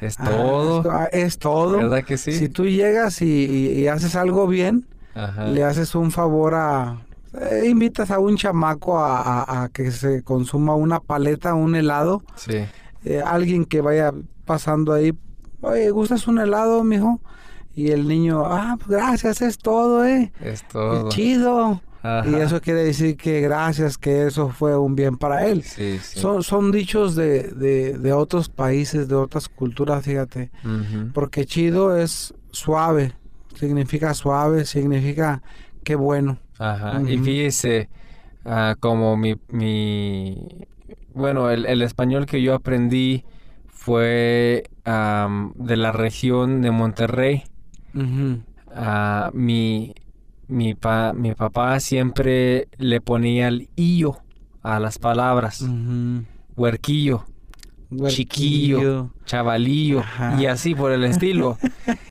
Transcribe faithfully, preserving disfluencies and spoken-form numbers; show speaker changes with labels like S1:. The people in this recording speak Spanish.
S1: Es
S2: Ah,
S1: todo.
S2: es, es todo.
S1: ¿Verdad que sí?
S2: Si tú llegas y, y- y haces algo bien,
S1: Ajá.
S2: le haces un favor a... eh, invitas a un chamaco a, a- a que se consuma una paleta, un helado.
S1: Sí.
S2: Eh, alguien que vaya pasando ahí, oye, ¿gustas un helado, mijo? Y el niño, ah, pues gracias, es todo, eh.
S1: Es
S2: Qué
S1: todo.
S2: chido. Y
S1: Ajá.
S2: eso quiere decir que gracias, que eso fue un bien para él.
S1: Sí, sí.
S2: Son, son dichos de, de, de otros países, de otras culturas, fíjate.
S1: Ujú.
S2: Porque chido es suave, significa suave, significa qué bueno.
S1: Ajá. Y
S2: Ujú.
S1: fíjese, ah, como mi, mi, bueno, el, el español que yo aprendí fue am, de la región de Monterrey.
S2: Ujú.
S1: Ah, mi, mi, pa- mi papá siempre le ponía el illo a las palabras.
S2: Ujú.
S1: Huerquillo, chiquillo,
S2: Huerquillo.
S1: chavalillo y
S2: Ajá.
S1: así por el estilo.